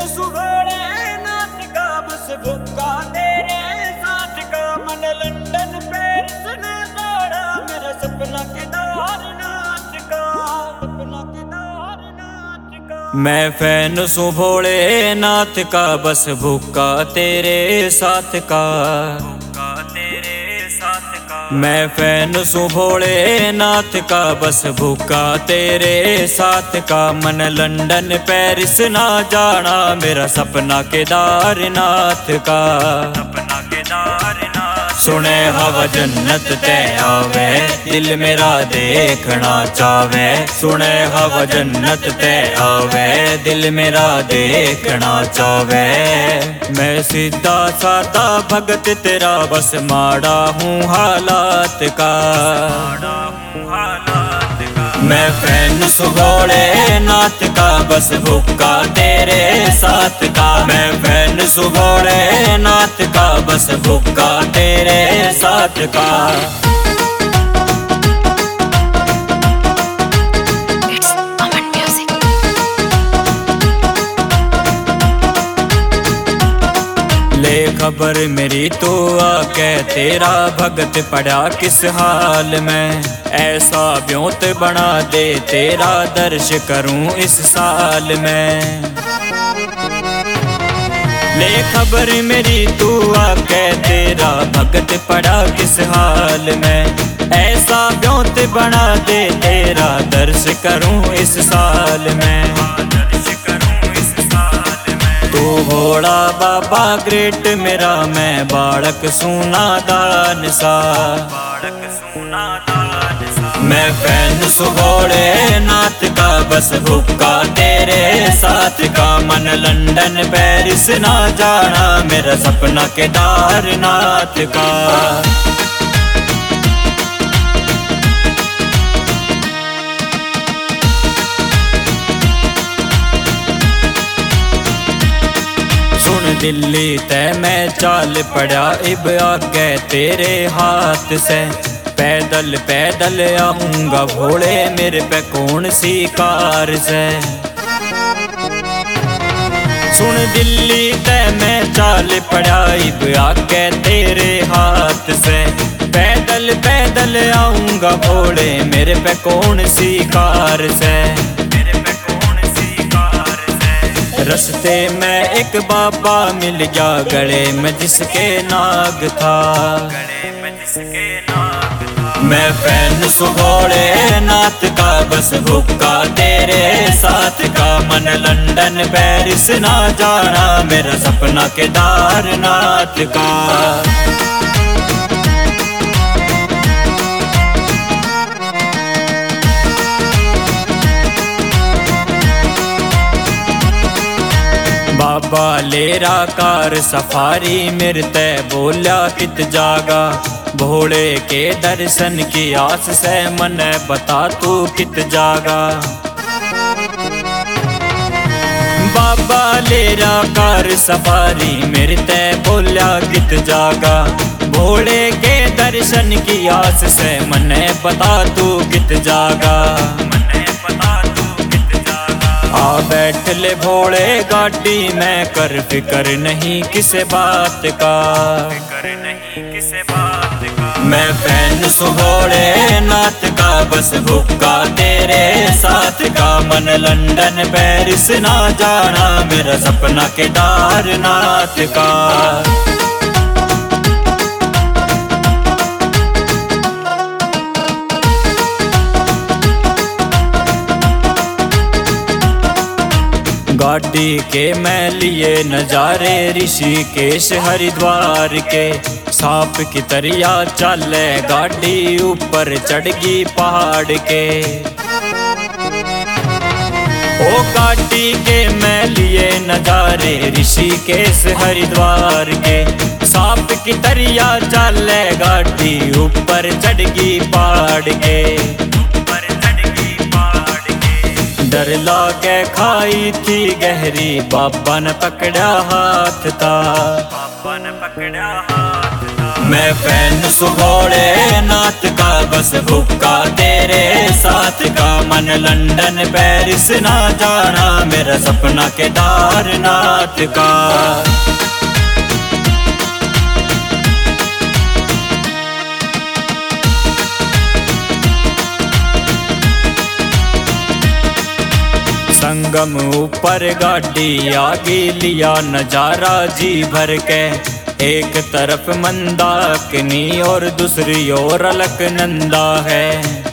सुहाने नाथ का बस भुक्का तेरे साथ का मन लंदन पेरिस ने दौड़ा मेरा सपना केदारनाथ का सपना केदारनाथ का। मैं फैन सू भोले नाथ का बस भुक्का तेरे साथ का मैं फैन सू भोले नाथ का बस भूखा तेरे साथ का मन लंदन पेरिस ना जाना मेरा सपना केदारनाथ का सपना केदारनाथ। सुने हवा जन्नत ते आवे दिल मेरा देखना चावे सुने हवा जन्नत ते आवे दिल मेरा देखना चावे। मैं सीधा साधा भगत तेरा बस माड़ा हूँ हालात का मैं फैन सू भोले नाथ का बस भुक्का तेरे साथ का मैं फैन सू भोले नाथ का बस भुक्का तेरे साथ का। ले खबर मेरी तो आके तेरा भगत पड़ा किस हाल में ऐसा ब्योत बना दे तेरा दर्श करूं इस साल में। ले खबर मेरी तू आके तेरा भगत पड़ा किस हाल में ऐसा ब्योत बना दे तेरा दर्श करूं इस साल में। तू भोला बाबा ग्रेट मेरा मैं बालक सुना दान सा मैं फैन सू भोले नाथ का बस भुक्का तेरे साथ का मन लंदन पेरिस ना जाना मेरा सपना केदारनाथ का। दिल्ली ते मैं चाल पड़ा इब आगे तेरे हाथ से पैदल पैदल आऊंगा भोले मेरे पे कौन सी कार से। सुन दिल्ली ते मैं चाल पड़ा इब आगे तेरे हाथ से पैदल पैदल आऊंगा भोले मेरे पे कौन सी कार से। रस्ते में एक बाबा मिल गया गले में जिसके नाग था मैं फैन सू भोले नाथ का बस भुक्का तेरे साथ का मन लंदन पेरिस ना जाना मेरा सपना केदारनाथ का। बाबा लेरा कार सफारी मेरे ते बोल्या कित जागा भोले के दर्शन की आस से मन बता तू कित जागा। बाबा लेरा कार सफारी मेरे ते बोल्या कित जागा भोले के दर्शन की आस से मन बता तू कित जागा। आ बैठ ले भोले गाड़ी में कर फिकर नहीं किसे बात का मैं फैन सू भोले नाथ का बस भुक्का तेरे साथ का मन लंदन पेरिस ना जाना मेरा सपना केदारनाथ का। गाड़ी के मैं लिए नजारे ऋषिकेश हरिद्वार के सांप की तरिया चले गाड़ी ऊपर चढ़गी पहाड़ के। ओ गाड़ी के मैं लिए नजारे ऋषिकेश हरिद्वार के सांप की तरिया चले गाड़ी ऊपर चढ़गी पहाड़ के। डर लागे खाई थी गहरी बाबा ने पकड़ा हाथ था मैं फैन भोलेनाथ का बस भूखा तेरे साथ का। मन लंदन पेरिस ना जाना मेरा सपना केदारनाथ का। संगम ऊपर गाड़ी आगे लिया नजारा जी भर के। एक तरफ मंदाकिनी और दूसरी ओर अलकनंदा है।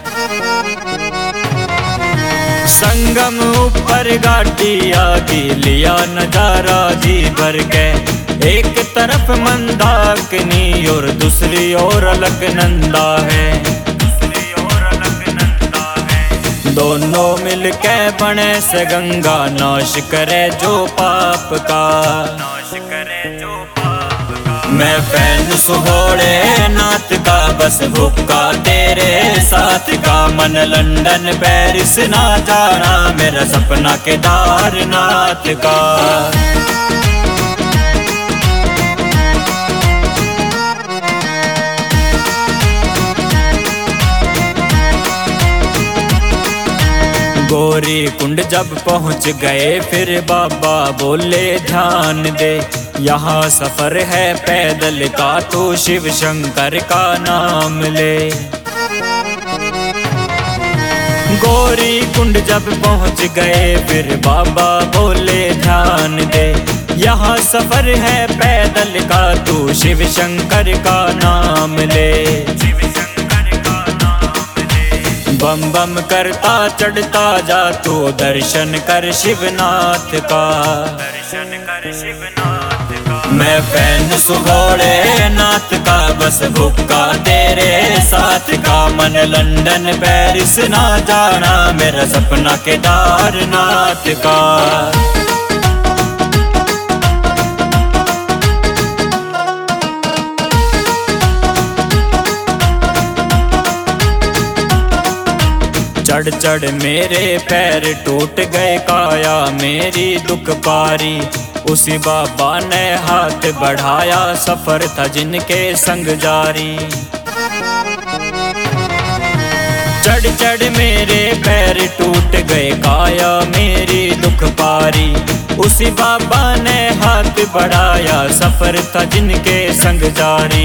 संगम ऊपर गाड़ी आगे लिया नजारा जी भर के। एक तरफ मंदाकिनी और दूसरी ओर अलकनंदा है। दोनों मिलके बने से गंगा नाश करे जो पाप का। मैं फैन भोलेनाथ का बस भूखा तेरे साथ का। मन लंदन पेरिस ना जाना मेरा सपना केदारनाथ का। गौरी कुंड जब पहुंच गए फिर बाबा बोले ध्यान दे। यहाँ सफर है पैदल का तो शिव शंकर का नाम ले। गौरी कुंड जब पहुंच गए फिर बाबा बोले ध्यान दे। यहाँ सफर है पैदल का तो शिव शंकर का नाम ले। बम बम करता चढ़ता जा तो दर्शन कर शिवनाथ का। मैं फैन भोलेनाथ का बस भूखा तेरे साथ का। मन लंदन पेरिस ना जाना मेरा सपना केदारनाथ का। चढ़ चढ़ मेरे पैर टूट गए काया मेरी दुख पारी। उसी बाबा ने हाथ बढ़ाया सफर था जिनके संग जारी। चढ़ चढ़ मेरे पैर टूट गए काया मेरी दुख पारी। उसी बाबा ने हाथ बढ़ाया सफर था जिनके संग जारी।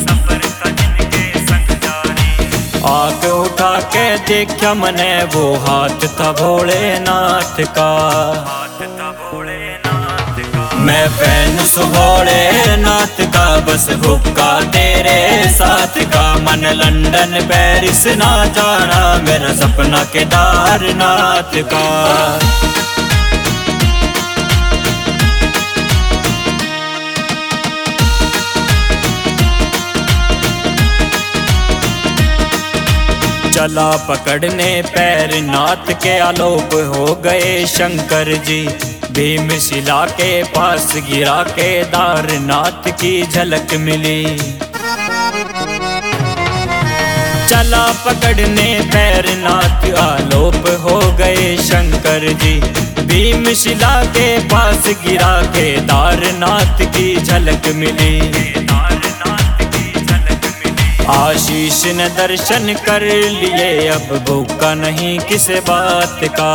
आँख उठा के देखा मने वो हाथ था भोलेनाथ का। मैं फैन भोलेनाथ का बस भूखा तेरे साथ का। मन लंदन पेरिस ना जाना मेरा सपना केदारनाथ का। चला पकड़ने पैर नाथ के आलोप हो गए शंकर जी। भीम शिला के पास गिरा केदारनाथ की झलक मिली। चला पकड़ने पैर नाथ आलोप हो गए शंकर जी। भीम शिला के पास गिरा केदारनाथ की झलक मिली। आशीष ने दर्शन कर लिए अब भूखा नहीं किस बात का।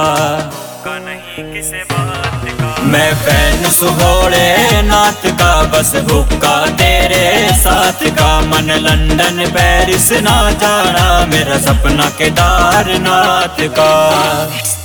मैं फैन भोलेनाथ का बस भूखा तेरे साथ का। मन लंदन पेरिस ना जाना मेरा सपना केदारनाथ का।